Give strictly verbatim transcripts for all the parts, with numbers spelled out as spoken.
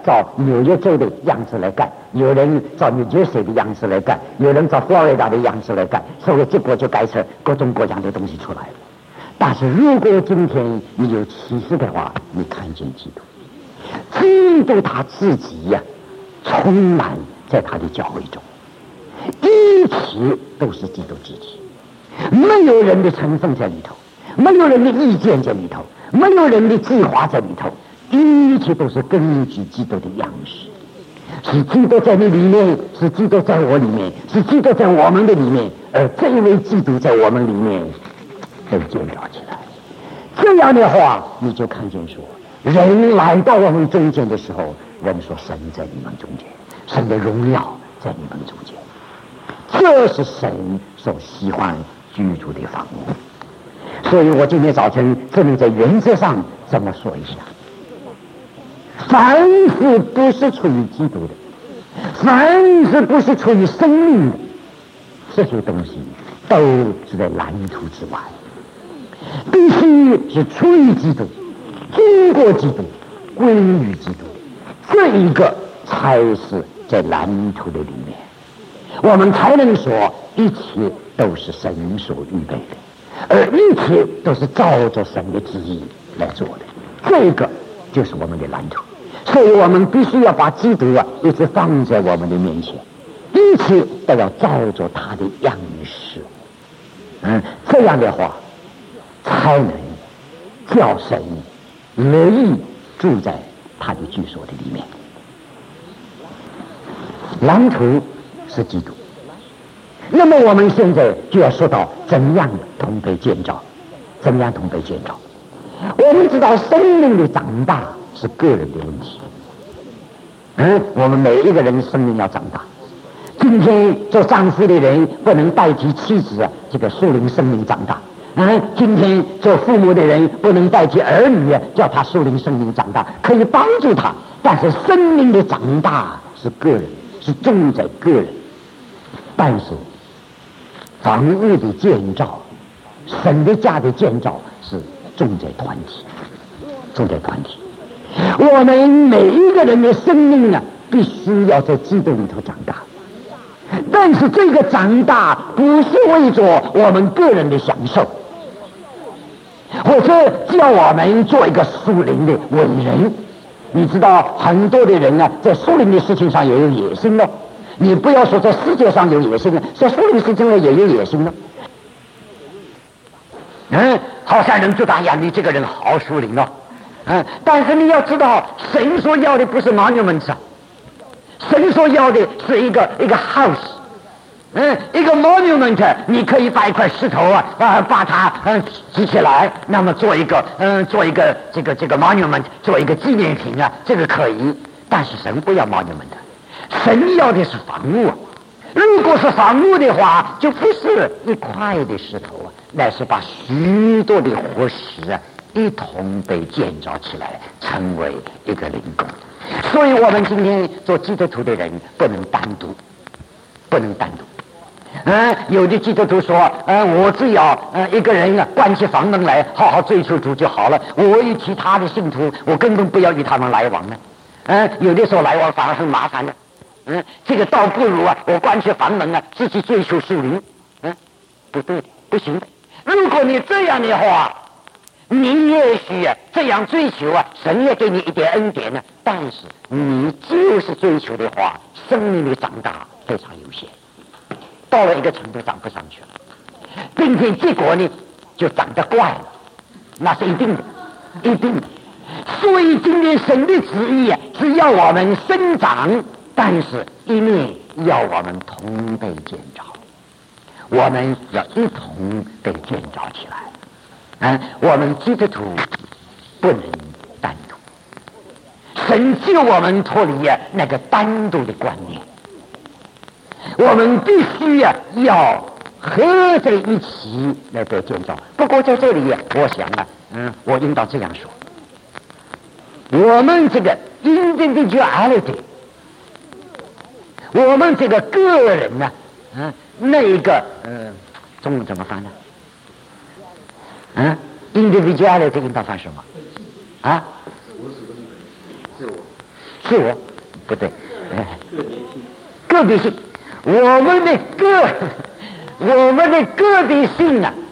照纽约州的样子来干，有人照纽约市的样子来干，有人照佛罗里达的样子来干，所以结果就改成各种各样的东西出来了。但是如果今天你有启示的话，你看见基督，基督他自己呀、啊，充满在他的教会中，一切都是基督自己，没有人的成分在里头，没有人的意见在里头，没有人的计划在里头，一切都是根据基督的样式。是基督在你里面，是基督在我里面，是基督在我们的里面，而这一位基督在我们里面被建造起来。这样的话，你就看见说，人来到我们中间的时候，人说神在你们中间，神的荣耀在你们中间，这是神所喜欢居住的房屋。所以我今天早晨只能在原则上这么说一下，凡是不是出于基督的，凡是不是出于生命的，这些东西都是在蓝图之外，必须是出于基督，经过基督，归于基督，这一个才是在蓝图的里面，我们才能说一切都是神所预备的，而一切都是照着神的旨意来做的，这个就是我们的蓝图。所以我们必须要把基督啊一直放在我们的面前，一切都要照着他的样式，嗯，这样的话才能叫神乐意住在他的居所的里面。蓝图是基督，那么我们现在就要说到怎样同被建造，怎样同被建造。我们知道生命的长大是个人的问题，嗯，我们每一个人生命要长大。今天做丈夫的人不能代替妻子啊，这个属灵生命长大。嗯，今天做父母的人不能代替儿女啊，叫他属灵生命长大，可以帮助他，但是生命的长大是个人，是重在个人。但是房屋的建造，神的家的建造是重在团体，重在团体。我们每一个人的生命啊，必须要在基督里头长大，但是这个长大不是为着我们个人的享受，或者叫我们做一个属灵的伟人。你知道很多的人啊，在属灵的事情上也有野心了，你不要说在世界上有野心了，在属灵事情上也有野心了。嗯，好像人觉得哎呀，你这个人好属灵哦，嗯，但是你要知道，神所要的不是 monument， 神所要的是一个一个 house， 嗯，一个 monument， 你可以把一块石头啊啊把它嗯举起来，那么做一个嗯做一个这个这个 monument， 做一个纪念品啊，这个可以，但是神不要 monument， 神要的是房屋啊。如果是房屋的话，就不是一块的石头啊，乃是把许多的活石啊一同被建造起来，成为一个灵宫。所以我们今天做基督徒的人不能单独，不能单独。嗯，有的基督徒说，嗯，我只要嗯一个人啊关起房门来，好好追求主就好了。我与其他的信徒，我根本不要与他们来往呢。嗯，有的时候来往反而很麻烦的。嗯，这个倒不如啊，我关起房门啊，自己追求属灵。嗯，不对的，不行的。如果你这样的话，你也许啊这样追求啊，神也给你一点恩典呢。但是你就是追求的话，生命的长大非常有限，到了一个程度长不上去了，并且结果呢就长得怪了，那是一定的，一定的。所以今天神的旨意啊，是要我们生长，但是一面要我们同被建造，我们要一同被建造起来。嗯，我们基督徒不能单独，神救我们脱离啊那个单独的观念，我们必须啊要合在一起来被建造。不过在这里啊，我想啊，嗯，我应当这样说，我们这个 individuality， 我们这个个人呢、啊，嗯，那一个呃，中文怎么翻呢？嗯 ，individuality 应当翻什么？啊？ 是我不对，个别性，我们的个我们的个别性啊，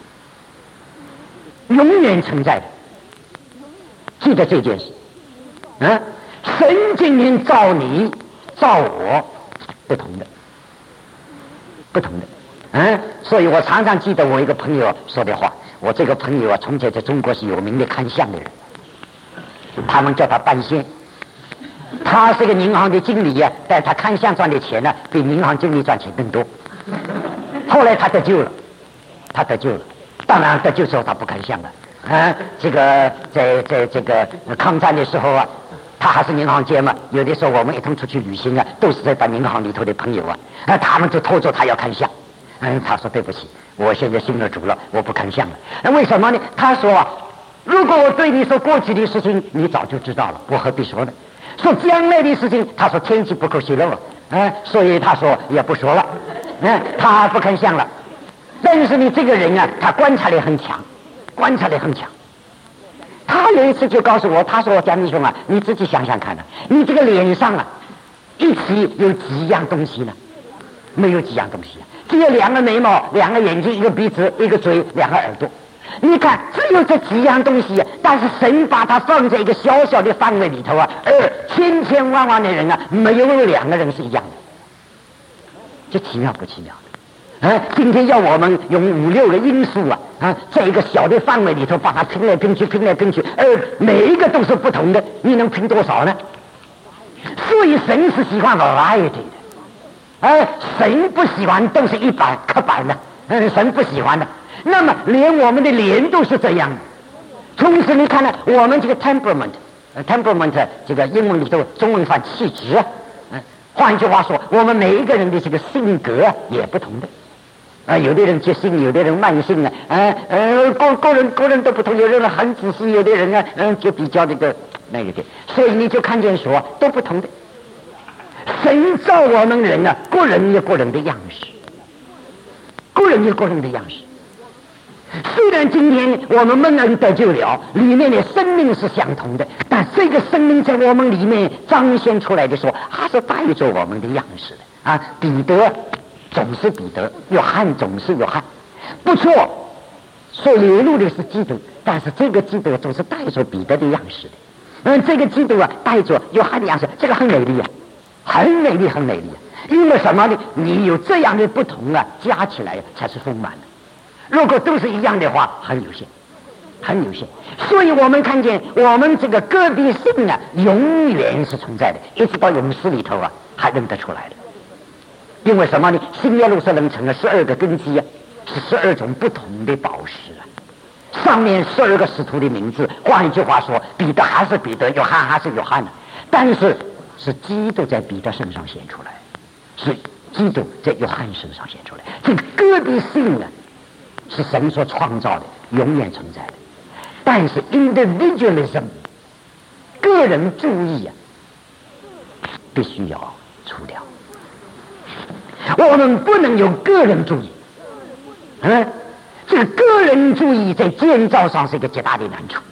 永远存在的。记得这件事，啊，神今天造你造我不同的，不同的。嗯，所以我常常记得我一个朋友说的话。我这个朋友啊，从前在中国是有名的看相的人，他们叫他半仙。他是个银行的经理呀、啊，但他看相赚的钱呢、啊，比银行经理赚钱更多。后来他得救了，他得救了。当然得救之后他不看相了。啊，这个在在这个抗战的时候啊，他还是银行家嘛。有的时候我们一同出去旅行啊，都是在把银行里头的朋友啊，啊，他们就拖着他要看相。嗯，他说对不起，我现在信了主了，我不看相了。那为什么呢？他说啊，如果我对你说过去的事情，你早就知道了，我何必说呢？说将来的事情，他说天机不可泄露啊，嗯，所以他说也不说了，嗯，他不看相了。但是你这个人啊，他观察力很强，观察力很强。他有一次就告诉我，他说江弟兄啊，你自己想想看啊，你这个脸上啊，一起有几样东西呢？没有几样东西啊。只有两个眉毛，两个眼睛，一个鼻子，一个嘴，两个耳朵。你看，只有这几样东西，但是神把它放在一个小小的范围里头啊，而千千万万的人啊，没有两个人是一样的，这奇妙不奇妙的？啊，今天要我们用五六个因素啊啊，在一个小的范围里头把它拼来拼去，拼来拼去，而每一个都是不同的，你能拼多少呢？所以神是喜欢 variety 的。哎，神不喜欢都是一板刻板的，嗯，神不喜欢的。那么连我们的脸都是这样的。同时你看呢，我们这个 temperament， temperament 这个英文里头中文翻气质啊，嗯，换句话说，我们每一个人的这个性格啊也不同的。啊，有的人急性，有的人慢性啊，呃呃，个个人个人都不同，有的人很自私，有的人呢，嗯，就比较这个那个的，所以你就看见说都不同的。神造我们人啊，个人有个人的样式，个人有个人的样式。虽然今天我们蒙恩得救了，里面的生命是相同的，但这个生命在我们里面彰显出来的时候，还是带着我们的样式的啊。彼得总是彼得，约翰总是约翰，不错，所流露的是基督，但是这个基督总是带着彼得的样式的。嗯，这个基督啊，带着约翰的样式，这个很美丽啊。很美丽，很美丽啊！因为什么呢？你有这样的不同啊，加起来才是丰满的。如果都是一样的话，很有限，很有限。所以我们看见我们这个个别性啊，永远是存在的，一直到永世里头啊，还认得出来的。因为什么呢？新耶路撒冷城啊，十二个根基啊，是十二种不同的宝石啊。上面十二个使徒的名字，换一句话说，彼得还是彼得，约翰还是约翰呢、啊。但是是基督在彼得身上显出来，是基督在约翰身上显出来。这个个别性呢，是神所创造的，永远存在的。但是 individualism 个人主义啊，必须要除掉。我们不能有个人主义，嗯，这个个人主义在建造上是一个极大的难处。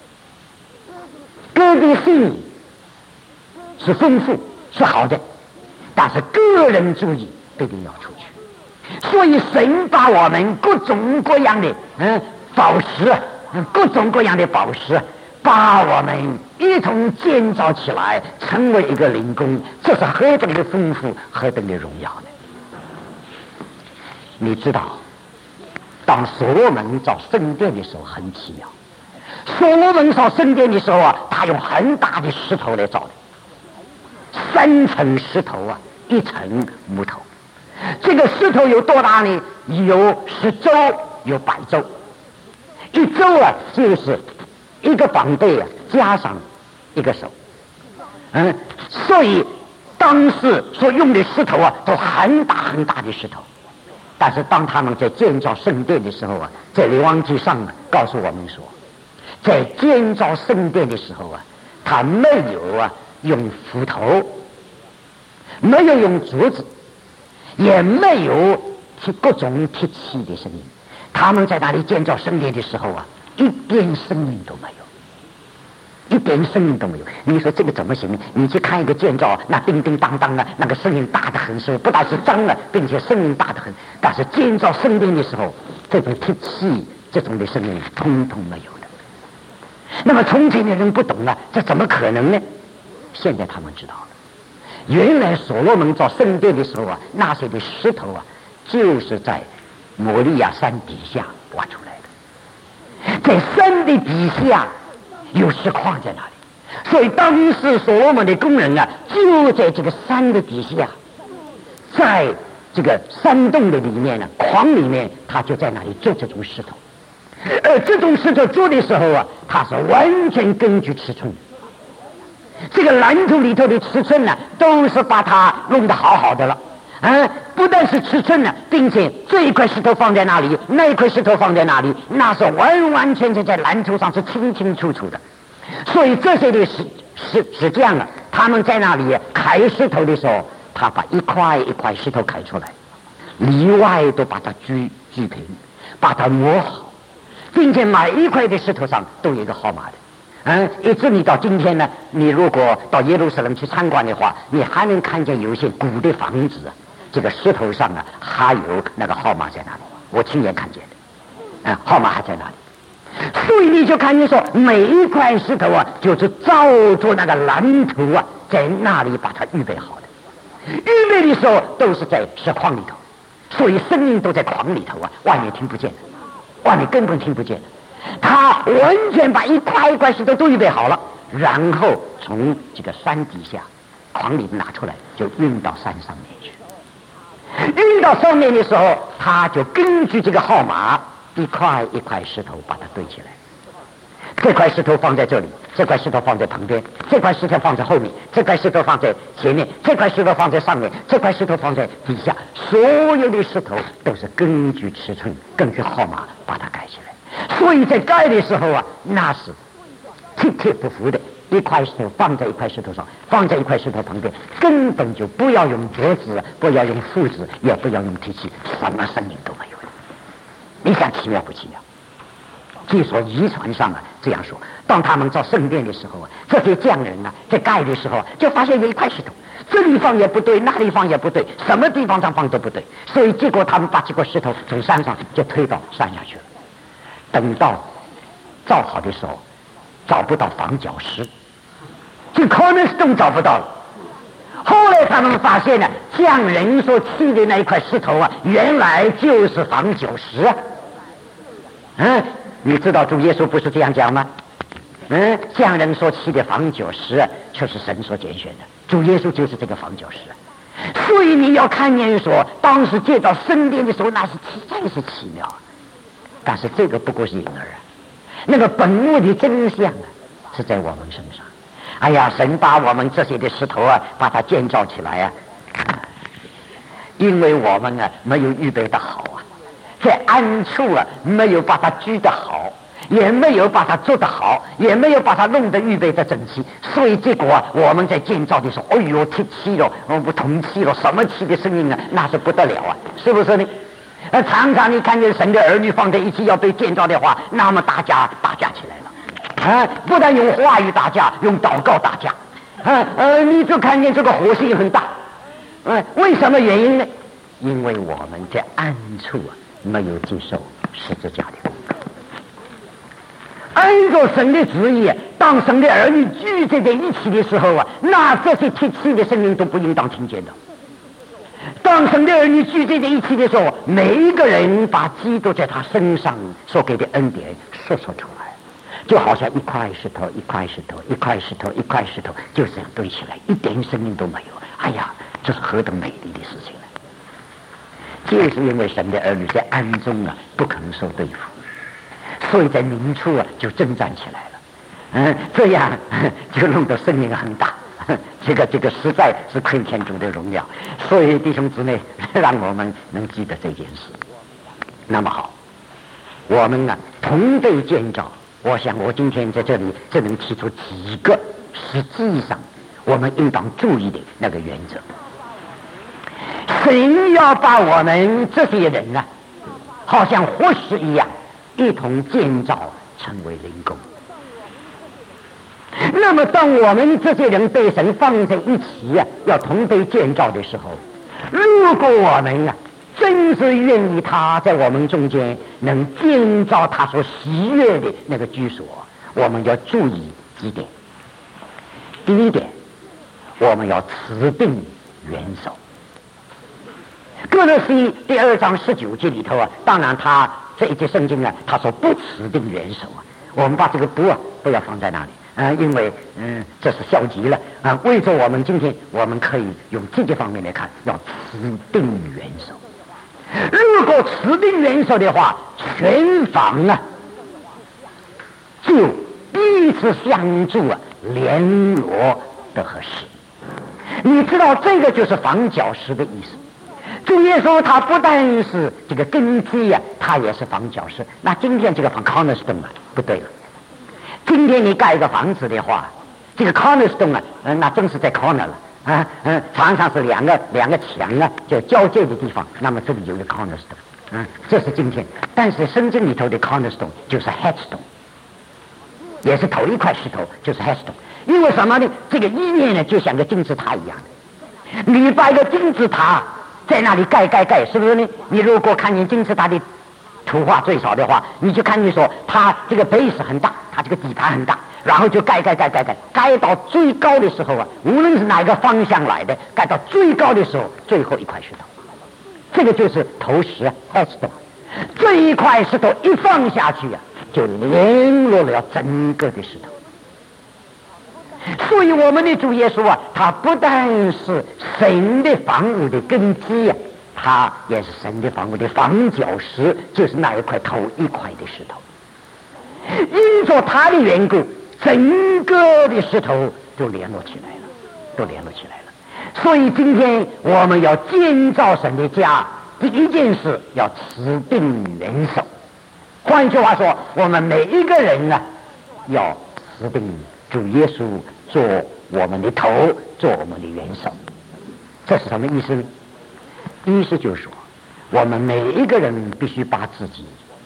个别性是丰富是好的，但是个人主义必定要出去。所以神把我们各种各样的嗯宝石，各种各样的宝石，把我们一同建造起来，成为一个灵宫，这是何等的丰富，何等的荣耀呢？你知道，当所罗门造圣殿的时候很奇妙。所罗门造圣殿的时候啊，他用很大的石头来造的。三层石头啊，一层木头。这个石头有多大呢？有十周，有百周。一周啊，就是一个膀背啊，加上一个手。嗯，所以当时所用的石头啊，都很大很大的石头。但是当他们在建造圣殿的时候啊，在列王纪上啊，告诉我们说，在建造圣殿的时候啊，他没有啊用斧头，没有用竹子，也没有去各种铁器的声音。他们在那里建造圣殿的时候啊，一点声音都没有。 一点声音都没有。你说这个怎么行？你去看一个建造，那叮叮当当的，那个声音大得很，是不但是脏了，并且声音大得很。但是建造圣殿的时候，这种铁器这种的声音通通没有的。那么从前的人不懂啊，这怎么可能呢？现在他们知道了，原来所罗门造圣殿的时候啊，那些的石头啊，就是在摩利亚山底下挖出来的，在山的底下有石矿在那里，所以当时所罗门的工人啊，就在这个山的底下，在这个山洞的里面呢，矿里面，他就在那里做这种石头。而这种石头做的时候啊，它是完全根据尺寸。这个蓝图里头的尺寸呢，都是把它弄得好好的了。啊，不但是尺寸呢，并且这一块石头放在那里，那一块石头放在那里，那是完完全全在蓝图上是清清楚楚的。所以这些的是是是这样的，他们在那里开石头的时候，他把一块一块石头开出来，里外都把它锯锯平，把它磨好，并且每一块的石头上都有一个号码的。嗯，一直你到今天呢，你如果到耶路撒冷去参观的话，你还能看见有一些古的房子，这个石头上啊还有那个号码在那里，我亲眼看见的，嗯，号码还在那里。所以你就看见说，每一块石头啊，就是照着那个蓝图啊，在那里把它预备好的。预备的时候都是在石矿里头，所以声音都在矿里头啊，外面听不见的，外面根本听不见的。他完全把一块一块石头都预备好了，然后从这个山底下矿里拿出来，就运到山上面去。运到上面的时候，他就根据这个号码一块一块石头把它堆起来。这块石头放在这里，这块石头放在旁边，这块石头放在后面，这块石头放在前面，这块石头放在上面，这块石头放在底下。所有的石头都是根据尺寸、根据号码把它盖起来。所以在盖的时候啊，那是贴贴不服的，一块石头放在一块石头上，放在一块石头旁边，根本就不要用脚趾，不要用斧子，也不要用铁器，什么声音都没有了。你想奇妙不奇妙？据说遗传上啊这样说，当他们造圣殿的时候啊，这些匠人啊在盖的时候就发现有一块石头，这地方也不对，那地方也不对，什么地方上放都不对，所以结果他们把这块石头从山上就推到山下去了。等到造好的时候，找不到防脚石，这可能是都找不到了。后来他们发现了，匠人所砌的那一块石头啊，原来就是防脚石啊。嗯，你知道主耶稣不是这样讲吗？嗯，匠人所砌的防脚石啊，却是神所拣选的。主耶稣就是这个防脚石啊。所以你要看见说，当时建造圣殿的时候，那是真是奇妙啊。但是这个不过是影儿啊，那个本物的真相啊，是在我们身上。哎呀，神把我们这些的石头啊，把它建造起来啊，因为我们啊没有预备的好啊，在暗处啊没有把它居得好，也没有把它做得好，也没有把它弄得预备的整齐，所以结果啊，我们在建造的时候，哎呦，铁器了，不铜器了，什么器的声音啊，那是不得了啊，是不是呢？呃，常常你看见神的儿女放在一起要被建造的话，那么大家打架起来了，啊，不但用话语打架，用祷告打架，啊，呃，你就看见这个火势很大，嗯，为什么原因呢？因为我们在暗处啊没有接受十字架的功课，按照神的旨意，当神的儿女聚集在一起的时候啊，那这些铁器的声音都不应当听见的。当神的儿女聚集在一起的时候，每一个人把基督在他身上所给的恩典说说出来，就好像一块石头一块石头一块石头一块石头就这样堆起来，一点声音都没有。哎呀，这是何等美丽的事情呢！就是因为神的儿女在暗中啊不肯受对付，所以在明处啊就征战起来了。嗯，这样就弄得声音很大。这个这个实在是亏天主的荣耀，所以弟兄姊妹，让我们能记得这件事。那么好，我们呢同对建造，我想我今天在这里只能提出几个实际上我们应当注意的那个原则。神要把我们这些人呢，好像活石一样，一同建造成为灵宫。 那么当我们这些人被神放在一起啊，要同被建造的时候，如果我们啊真是愿意他在我们中间能建造他所喜悦的那个居所，我们要注意几点。第一点，我们要持定元首。哥罗西第二章十九节里头啊，当然他这一节圣经啊，他说不持定元首啊，我们把这个不啊不要放在那里啊、呃，因为嗯这是消极了啊、呃。为着我们今天，我们可以用这个方面来看，要持定元首。如果持定元首的话，全房啊就彼此相助啊，联络的合适。你知道这个就是房角石的意思。主耶稣他不但是这个根基呀、啊，他也是房角石。那今天这个房 cornerstone 啊，不对了。今天你盖一个房子的话，这个 cornerstone 啊，呃、那真是在 corner 了啊，嗯、呃，常常是两个两个墙啊，就交界的地方。那么这里有一个 cornerstone， 嗯，这是今天。但是圣经里头的 cornerstone 就是 headstone， 也是头一块石头，就是 headstone。因为什么呢？这个意念呢，就像个金字塔一样的。你把一个金字塔在那里盖盖盖，是不是呢？你如果看见金字塔的图画最少的话，你就看见说它这个 base 很大，它这个底盘很大，然后就盖盖盖盖盖，盖到最高的时候啊，无论是哪个方向来的，盖到最高的时候，最后一块石头，这个就是头石啊 headstone。这一块石头一放下去啊，就联络了整个的石头。所以我们的主耶稣啊，他不但是神的房屋的根基啊，他也是神的房屋的房角石，就是那一块头一块的石头。因着他的缘故，整个的石头都联络起来了，都联络起来了。所以今天我们要建造神的家，第一件事要持定元首。换句话说，我们每一个人呢、啊，要持定主耶稣做我们的头，做我们的元首。这是什么意思呢？意思就是说，我们每一个人必须把自己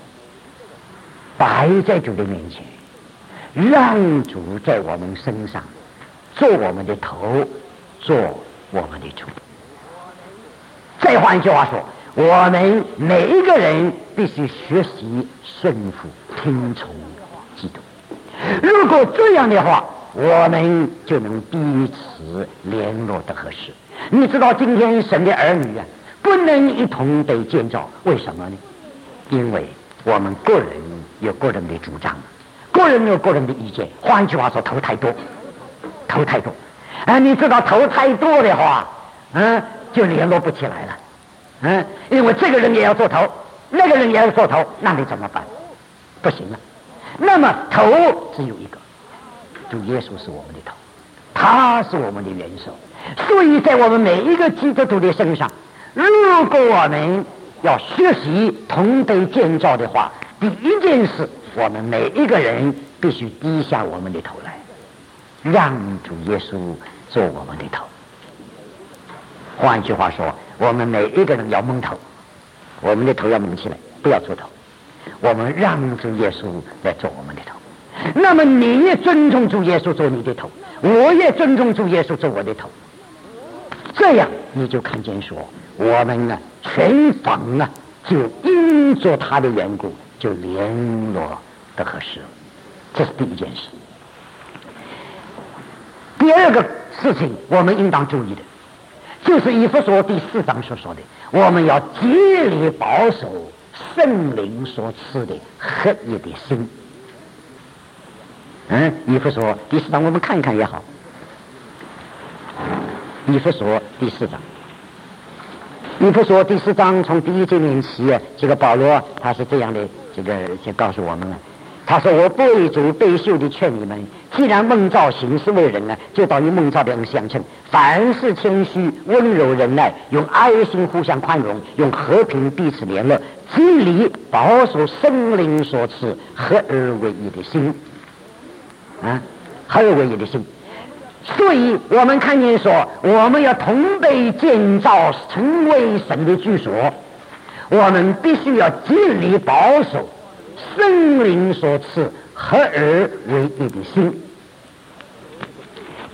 摆在主的面前，让主在我们身上做我们的头，做我们的主。再换句话说，我们每一个人必须学习顺服听从基督。如果这样的话，我们就能彼此联络的合适。你知道今天神的儿女啊，不能一同被建造，为什么呢？因为我们个人有个人的主张，个人有个人的意见。换句话说，头太多，头太多啊！你知道头太多的话，嗯，就联络不起来了，嗯，因为这个人也要做头，那个人也要做头，那你怎么办？不行了。那么头只有一个，主耶稣是我们的头，他是我们的元首。所以在我们每一个基督徒的身上，如果我们要学习同被建造的话，第一件事，我们每一个人必须低下我们的头来，让主耶稣做我们的头。换句话说，我们每一个人要蒙头，我们的头要蒙起来，不要出头。我们让主耶稣来做我们的头。那么你也尊重主耶稣做你的头，我也尊重主耶稣做我的头。这样你就看见说，我们呢全房啊，就因着他的缘故，就联络的合适。这是第一件事。第二个事情我们应当注意的，就是以弗所第四章所说的，我们要竭力保守圣灵所赐的合一的心。嗯，以弗所第四章我们看一看也好。以弗所第四章，以弗所第四章从第一节念起啊，这个保罗他是这样的，这个就告诉我们了。他说：“我不为主被休的劝你们，既然蒙召行事为人呢，就当与蒙召的人相称。凡事谦虚、温柔、忍耐，用爱心互相宽容，用和平彼此联络，竭力保守圣灵所赐合而为一的心。啊，合而为一的心。所以我们看见说，我们要同被建造成为神的居所，我们必须要竭力保守圣灵所赐合而为一的心。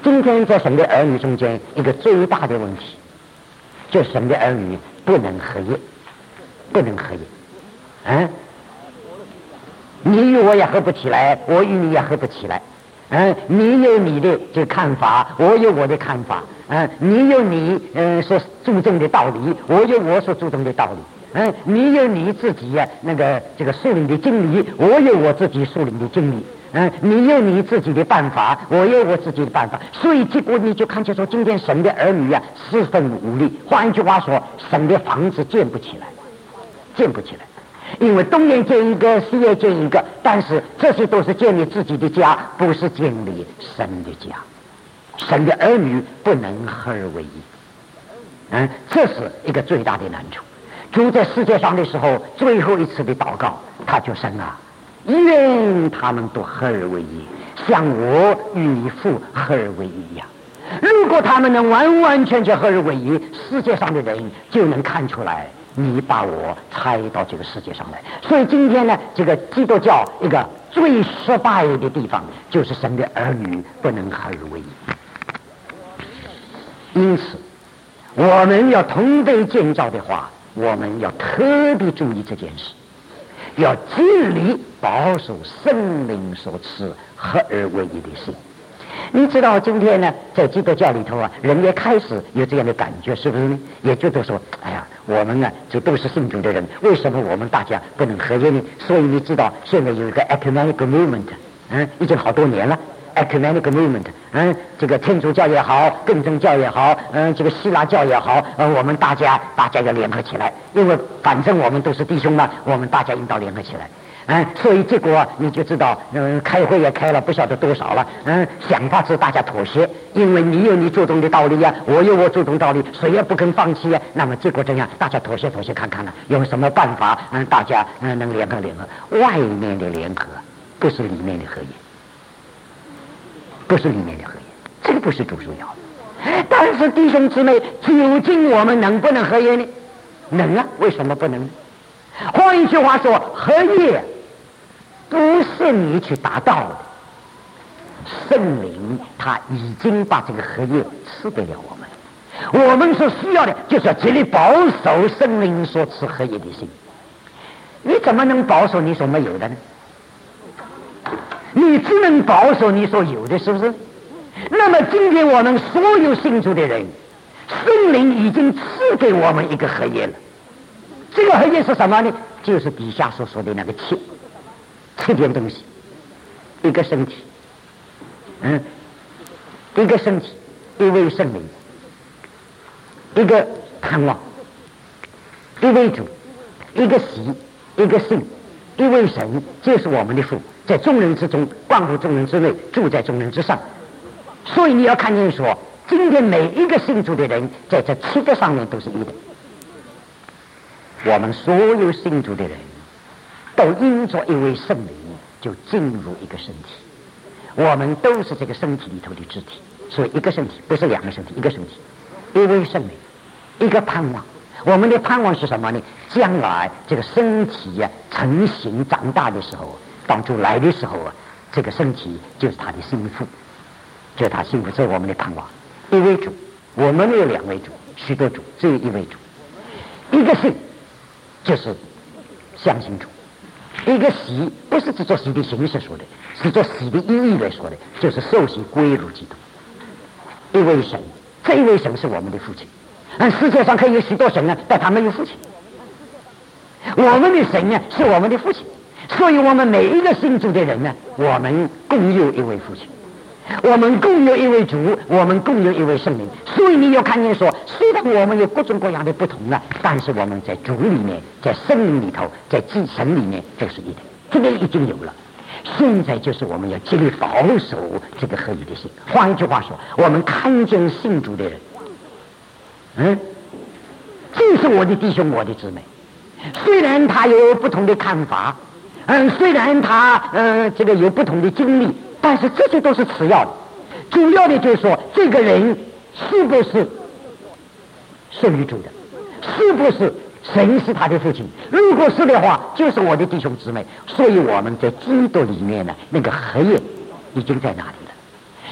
今天在神的儿女中间，一个最大的问题，就神的儿女不能合一，不能合一。嗯，你与我也合不起来，我与你也合不起来。嗯，你有你的这个看法，我有我的看法。嗯，你有你嗯所注重的道理，我有我所注重的道理。嗯，你有你自己呀、啊、那个这个树林的经历，我有我自己树林的经历。嗯，你有你自己的办法，我有我自己的办法，所以结果你就看见说，今天神的儿女啊，四分五裂。换一句话说，神的房子建不起来，建不起来，因为东边建一个，西边建一个，但是这些都是建立自己的家，不是建立神的家。神的儿女不能合而为一，嗯，这是一个最大的难处。主在世界上的时候，最后一次的祷告，他就神啊，愿他们都合而为一，像我与你父合而为一一样。如果他们能完完全全合而为一，世界上的人就能看出来你把我拆到这个世界上来。所以今天呢，这个基督教一个最失败的地方，就是神的儿女不能合而为一。因此我们要同被建造的话，我们要特别注意这件事，要竭力保守圣灵所赐合而为一的心。你知道今天呢，在基督教里头啊，人也开始有这样的感觉，是不是呢？也就是说，哎呀，我们呢这都是信主的人，为什么我们大家不能合一呢？所以你知道现在有一个 ecumenical movement， 嗯，已经好多年了。ecumenical movement， 嗯，这个天主教也好，更正教也好，嗯，这个希腊教也好，呃，我们大家大家要联合起来，因为反正我们都是弟兄嘛，我们大家应当联合起来。嗯，所以结果你就知道，嗯，开会也开了不晓得多少了，嗯，想法是大家妥协，因为你有你注重的道理呀、啊，我有我注重道理，谁也不肯放弃呀、啊。那么结果怎样？大家妥协妥协看看呢，用什么办法，嗯，大家嗯能联合联合。外面的联合不是里面的合一。不是里面的合一，这个不是主主要的。但是弟兄姊妹，究竟我们能不能合一呢？能啊，为什么不能呢？换一句话说，合一不是你去达到的，圣灵他已经把这个合一赐给了我们。我们所需要的就是要竭力保守圣灵所赐合一的心。你怎么能保守你所没有的呢？你只能保守你所有的，是不是？那么今天我们所有信主的人，圣灵已经赐给我们一个合一了。这个合一是什么呢？就是底下所说的那个七七件东西，一个身体，嗯，一个身体，一位圣灵，一个盼望，一位主，一个喜，一个信，一位神，就是我们的父，在众人之中，贯乎众人之内，住在众人之上。所以你要看见说，今天每一个信主的人，在这七个上面都是一的。我们所有信主的人都因着一位圣灵，就进入一个身体。我们都是这个身体里头的肢体，所以一个身体不是两个身体，一个身体，一位圣灵，一个盼望。我们的盼望是什么呢？将来这个身体呀、啊、成型长大的时候，当主来的时候啊，这个身体就是他的心腹，就是他心腹，这是我们的盼望。一位主，我们没有两位主，许多主，只有一位主。一个信就是相信主，一个喜不是指做喜的形式说的，是做喜的意义来说的，就是受洗归入基督。一位神，这一位神是我们的父亲。嗯，世界上可以有许多神啊，但他没有父亲。我们的神呢、啊，是我们的父亲，所以我们每一个信主的人呢，我们共有一位父亲，我们共有一位主，我们共有一位圣灵。所以你要看见说，虽然我们有各种各样的不同啊，但是我们在主里面，在圣灵里头，在祭神里面都是一的，这个已经有了。现在就是我们要竭力保守这个合一的心。换一句话说，我们看见信主的人，嗯，这是我的弟兄，我的姊妹。虽然他有不同的看法，嗯，虽然他呃这个有不同的经历，但是这些都是次要的。主要的就是说，这个人是不是属于主的，是不是神是他的父亲？如果是的话，就是我的弟兄姊妹。所以我们在基督里面呢，那个合一已经在哪里了？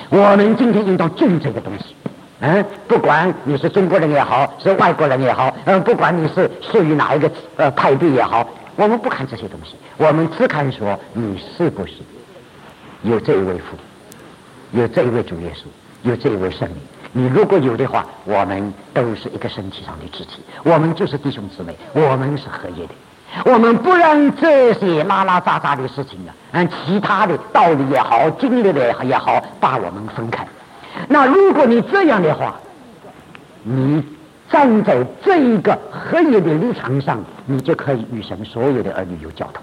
我们今天应当敬这个东西。嗯，不管你是中国人也好，是外国人也好，嗯，不管你是属于哪一个呃派别也好，我们不看这些东西，我们只看说你是不是有这一位父，有这一位主耶稣，有这一位圣灵。你如果有的话，我们都是一个身体上的肢体，我们就是弟兄姊妹，我们是合一的。我们不让这些拉拉杂杂的事情啊，嗯，其他的道理也好，经历的也好，把我们分开。那如果你这样的话，你站在这一个合一的立场上，你就可以与神所有的儿女有交通。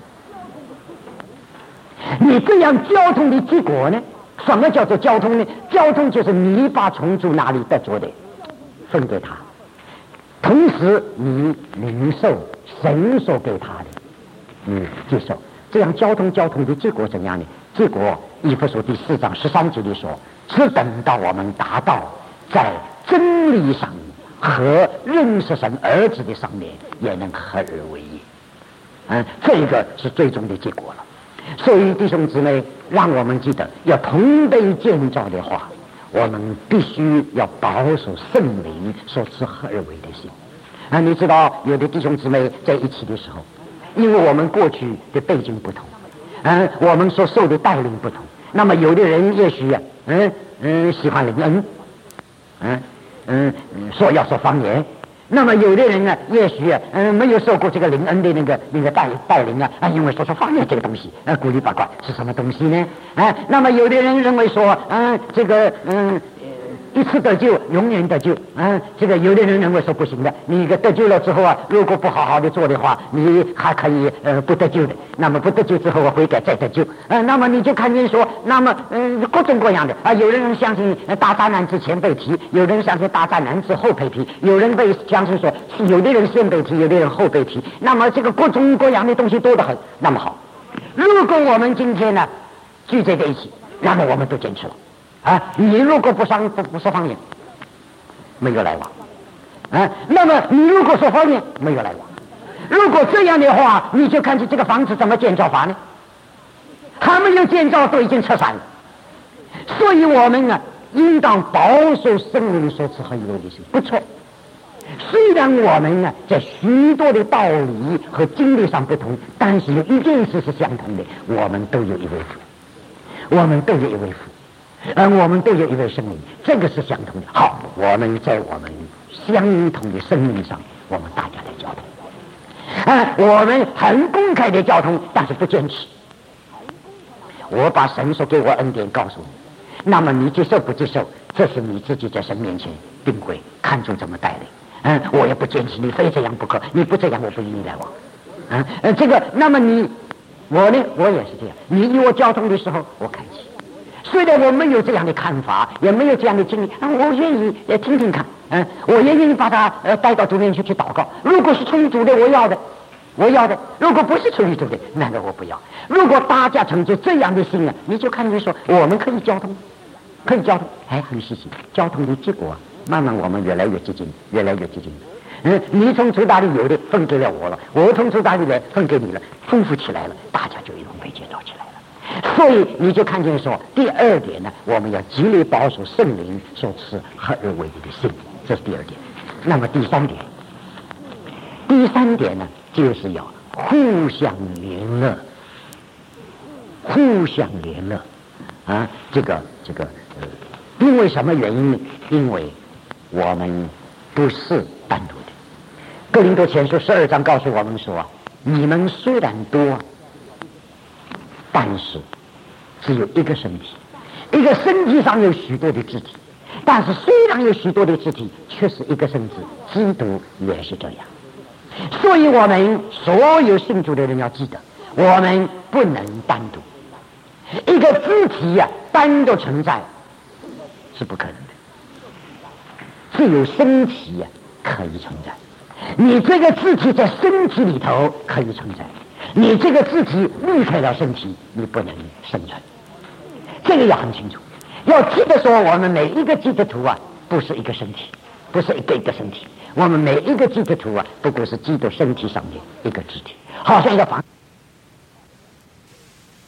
你这样交通的结果呢？什么叫做交通呢？交通就是你把从主那里得着的分给他，同时你领受神所给他的，你接受。这样交通交通的结果怎样呢？结果以弗所第四章十三节里说，只等到我们达到在真理上和认识神儿子的上面也能合而为一。嗯，这个是最终的结果了。所以弟兄姊妹，让我们记得要同被建造的话，我们必须要保守圣灵所赐合而为的心。啊，你知道有的弟兄姊妹在一起的时候，因为我们过去的背景不同，嗯，我们所受的带领不同，那么有的人也许啊，嗯嗯喜欢灵恩，嗯嗯说要说方言。那么有的人呢，也许嗯没有受过这个灵恩的那个那个带带领啊，啊，因为说说方言这个东西，啊，古里八卦是什么东西呢？啊，那么有的人认为说，嗯，这个嗯一次得救，永远得救，嗯，这个有的人认为说不行的，你一个得救了之后啊，如果不好好的做的话，你还可以呃不得救的。那么不得救之后，悔改再得救，呃，那么你就看见说，那么嗯、呃、各种各样的啊，有人相信大灾难之前被提，有人相信大灾难之后被提，有人被相信说，有的人先被提，有的人后被提。那么这个各种各样的东西多得很。那么好，如果我们今天呢聚在在一起，那么我们都坚持了。啊，你如果不上不不说方言，没有来往，啊，那么你如果说方言，没有来往。如果这样的话，你就看见这个房子怎么建造法呢？还没有建造都已经拆散了。所以我们呢，应当保守圣灵所赐合一为的心，不错。虽然我们呢在许多的道理和经历上不同，但是有一件事是相同的，我们都有一位父，我们都有一位父。而我们都有一位圣灵，这个是相同的。好，我们在我们相同的生命上，我们大家来交通。啊，我们很公开的交通，但是不坚持。我把神所给我恩典告诉你，那么你接受不接受，这是你自己在神面前定规，看重怎么带领。嗯，我也不坚持，你非这样不可，你不这样，我不与你来往。嗯，呃，这个，那么你，我呢，我也是这样。你与我交通的时候，我开启。虽然我没有这样的看法，也没有这样的经历，啊，我愿意也听听看，嗯，我也愿意把他呃带到主面前去祷告。如果是出于主的，我要的，我要的；如果不是出于主的，那个我不要。如果大家成就这样的心啊，你就看见说，我们可以交通，可以交通，哎，很细心，交通的结果啊，慢慢我们越来越接近，越来越接近。嗯，你从主那里有的分给了我了，我从主那里来分给你了，丰富起来了，大家就一同被建造起来了。所以你就看见说，第二点呢，我们要极力保守圣灵所赐合而为一的心，这是第二点。那么第三点，第三点呢，就是要互相联络，互相联络啊，这个这个呃，因为什么原因呢？因为我们不是单独的。哥林多前书十二章告诉我们说，你们虽然多，但是只有一个身体，一个身体上有许多的肢体，但是虽然有许多的肢体，却是一个身体，基督也是这样。所以我们所有信主的人要记得，我们不能单独，一个肢体呀、啊、单独存在是不可能的，只有身体呀、啊、可以存在。你这个肢体在身体里头可以存在，你这个肢体离开了身体，你不能生存。这个要很清楚，要记得说，我们每一个基督徒啊，不是一个身体，不是一个一个身体，我们每一个基督徒啊，不过是基督身体上的一个肢体，好像一个房。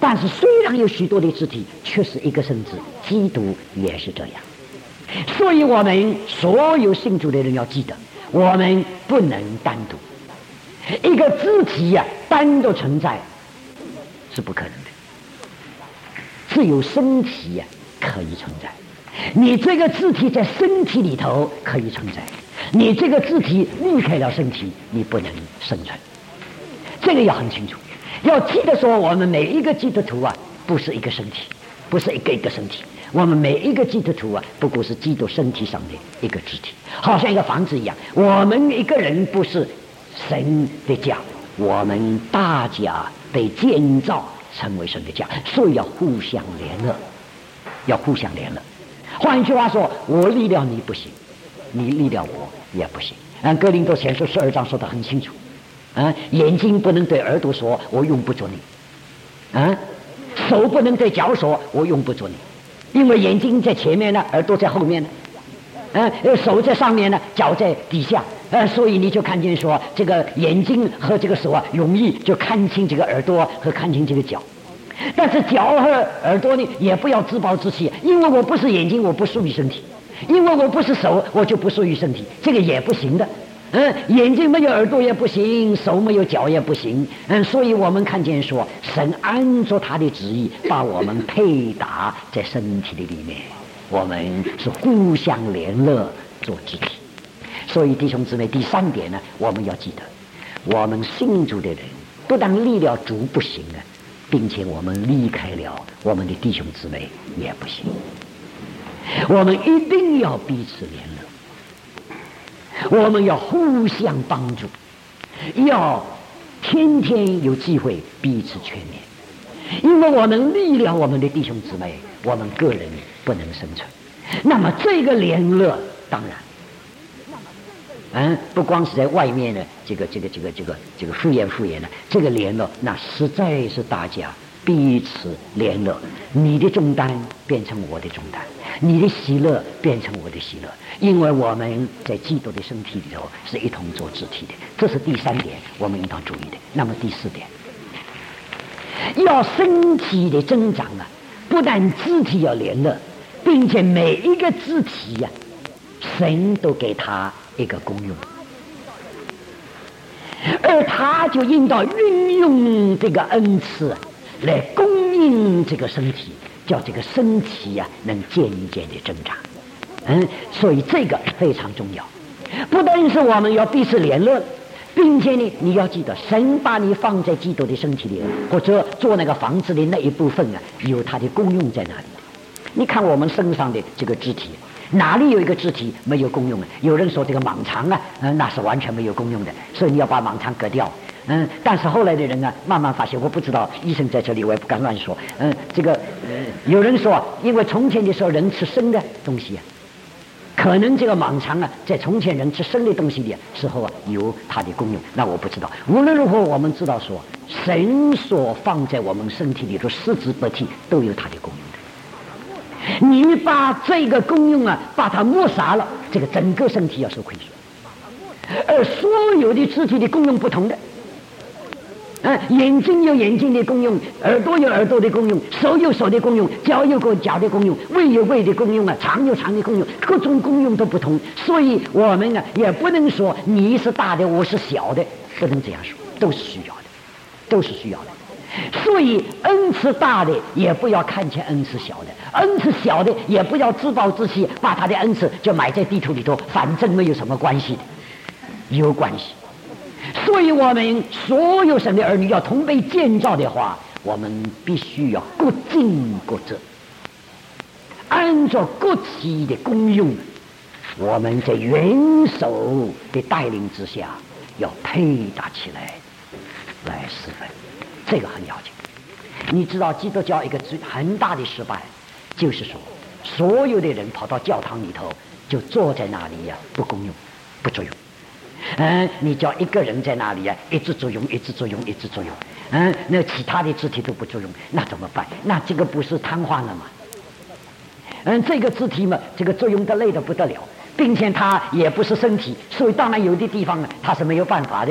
但是虽然有许多的肢体，却是一个身子，基督也是这样。所以我们所有信主的人要记得，我们不能单独，一个肢体呀、啊，单独存在是不可能的，只有身体呀、啊、可以存在。你这个肢体在身体里头可以存在，你这个肢体离开了身体，你不能生存。这个要很清楚，要记得说，我们每一个基督徒啊，不是一个身体，不是一个一个身体，我们每一个基督徒啊，不过是基督身体上的一个肢体，好像一个房子一样。我们一个人不是神的家，我们大家被建造成为神的家，所以要互相联络，要互相联络。换一句话说，我离了你不行，你离了我也不行。按哥林多前书十二章说得很清楚，啊，眼睛不能对耳朵说我用不着你，啊，手不能对脚说我用不着你，因为眼睛在前面呢，耳朵在后面呢，啊，手在上面呢，脚在底下，啊，所以你就看见说这个眼睛和这个手啊，容易就看清这个耳朵和看清这个脚。但是脚和耳朵呢，也不要自暴自弃，因为我不是眼睛，我不属于身体；因为我不是手，我就不属于身体，这个也不行的。嗯，眼睛没有耳朵也不行，手没有脚也不行。嗯，所以我们看见说，神按照他的旨意，把我们配搭在身体的里面，我们是互相联络做肢体。所以弟兄姊妹，第三点呢，我们要记得，我们信主的人不但离了主不行啊，并且我们离开了我们的弟兄姊妹也不行。我们一定要彼此联络，我们要互相帮助，要天天有机会彼此劝勉，因为我们离了我们的弟兄姊妹，我们个人不能生存。那么这个联络当然嗯，不光是在外面呢，这个这个这个这个这个敷衍敷衍的，这个联络那实在是大家彼此联络，你的重担变成我的重担，你的喜乐变成我的喜乐，因为我们在基督的身体里头是一同做肢体的，这是第三点我们应当注意的。那么第四点，要身体的增长啊，不但肢体要联络，并且每一个肢体呀、啊，神都给他一个功用，而他就应当运用这个恩赐来供应这个身体，叫这个身体呀、啊、能渐渐的增长。嗯，所以这个非常重要。不但是我们要彼此联络，并且呢，你要记得，神把你放在基督的身体里，或者做那个房子的那一部分啊，有它的功用在哪里的。你看我们身上的这个肢体，哪里有一个肢体没有功用啊？有人说这个盲肠啊，嗯，那是完全没有功用的，所以你要把盲肠割掉。嗯，但是后来的人啊，慢慢发现，我不知道，医生在这里我也不敢乱说。嗯，这个呃，有人说，因为从前的时候人吃生的东西啊，可能这个盲肠啊，在从前人吃生的东西的时候啊，有它的功用。那我不知道。无论如何，我们知道说，神所放在我们身体里的四肢百体都有它的功用的。你把这个功用啊，把它抹杀了，这个整个身体要受亏损。而所有的肢体的功用不同的。嗯，眼睛有眼睛的功用，耳朵有耳朵的功用，手有手的功用，脚有个脚的功用，胃有胃的功用啊，肠有肠的功用，各种功用都不同。所以我们呢，也不能说你是大的，我是小的，不能这样说，都是需要的，都是需要的。所以恩赐大的也不要看见恩赐小的，恩赐小的也不要自暴自弃，把他的恩赐就埋在地图里头，反正没有什么关系的，有关系。所以我们所有神的儿女要同被建造的话，我们必须要各尽各责，按照各体的功用，我们在元首的带领之下要配搭起来来侍奉，这个很要紧。你知道基督教一个很大的失败，就是说所有的人跑到教堂里头就坐在那里呀、啊，不功用不作用。嗯，你叫一个人在那里啊，一直作用，一直作用，一直作用。嗯，那其他的肢体都不作用，那怎么办？那这个不是瘫痪了吗？嗯，这个肢体嘛，这个作用的累得不得了，并且它也不是身体，所以当然有的地方呢，它是没有办法的。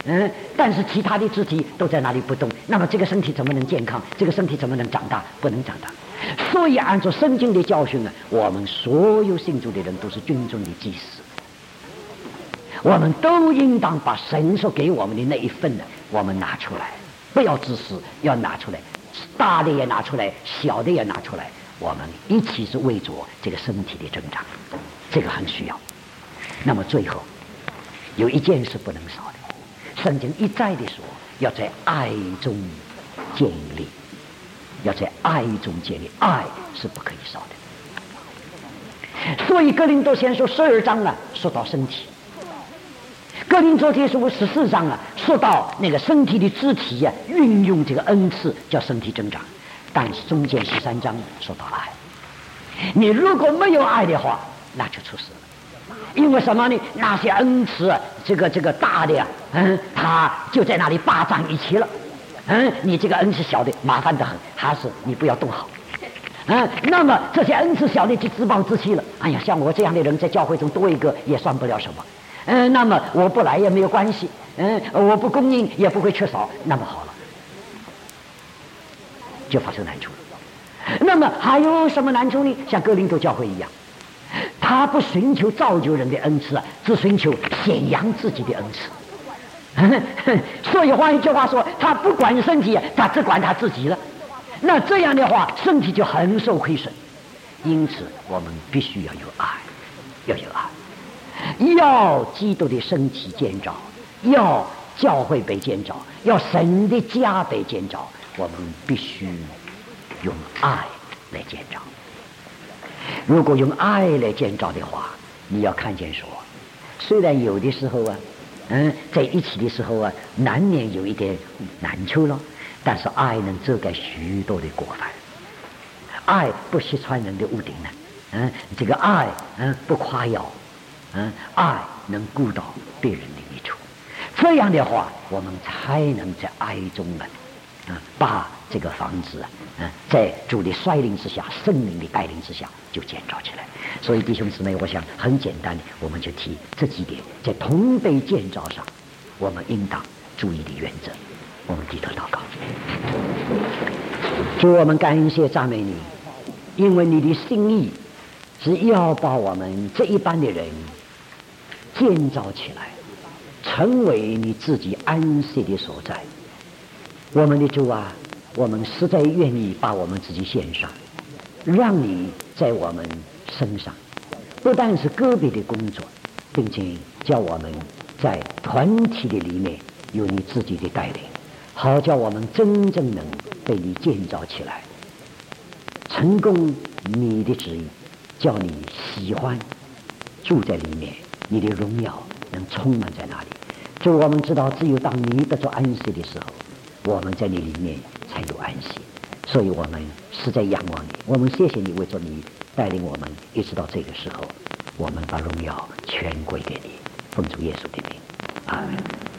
嗯，但是其他的肢体都在那里不动，那么这个身体怎么能健康？这个身体怎么能长大？不能长大。所以按照圣经的教训呢，我们所有信主的人都是军中的祭司，我们都应当把神所给我们的那一份呢，我们拿出来，不要自私，要拿出来，大的也拿出来，小的也拿出来，我们一起是为着这个身体的增长，这个很需要。那么最后有一件事不能少的，圣经一再的说，要在爱中建立，要在爱中建立，爱是不可以少的。所以哥林多前书十二章啊，说到身体；哥林多前书十四章啊，说到那个身体的肢体啊，运用这个恩赐叫身体增长。但是中间十三章说到爱，你如果没有爱的话，那就出事了。因为什么呢？那些恩赐，这个这个大的呀，嗯，他就在那里霸占一切了。嗯，你这个恩赐小的，麻烦得很，还是你不要动好。嗯，那么这些恩赐小的就自暴自弃了。哎呀，像我这样的人在教会中多一个也算不了什么。嗯，那么我不来也没有关系。嗯，我不供应也不会缺少。那么好了，就发生难处了。那么还有什么难处呢？像哥林多教会一样。他不寻求造就人的恩赐，只寻求显扬自己的恩赐。所以换一句话说，他不管身体，他只管他自己了。那这样的话，身体就很受亏损。因此我们必须要有爱，要有爱，要基督的身体建造，要教会被建造，要神的家被建造，我们必须用爱来建造。如果用爱来建造的话，你要看见说，虽然有的时候啊，嗯，在一起的时候啊，难免有一点难处了，但是爱能遮盖许多的过犯，爱不揭穿人的屋顶呢，嗯，这个爱，嗯，不夸耀，嗯，爱能顾到别人的益处，这样的话，我们才能在爱中呢，啊，把这个房子啊，嗯，在主的率领之下，圣灵的带领之下，就建造起来。所以弟兄姊妹，我想很简单的，我们就提这几点，在同被建造上，我们应当注意的原则。我们低头祷告。主，我们感谢赞美你，因为你的心意是要把我们这一般的人建造起来，成为你自己安息的所在。我们的主啊，我们实在愿意把我们自己献上，让你在我们身上不但是个别的工作，并且叫我们在团体的里面有你自己的带领，好叫我们真正能被你建造起来，成功你的旨意，叫你喜欢住在里面，你的荣耀能充满在那里。就我们知道，只有当你得着安息的时候，我们在你里面才有安息。所以我们实在仰望你，我们谢谢你为着你带领我们一直到这个时候，我们把荣耀全归给你，奉主耶稣的名，阿门。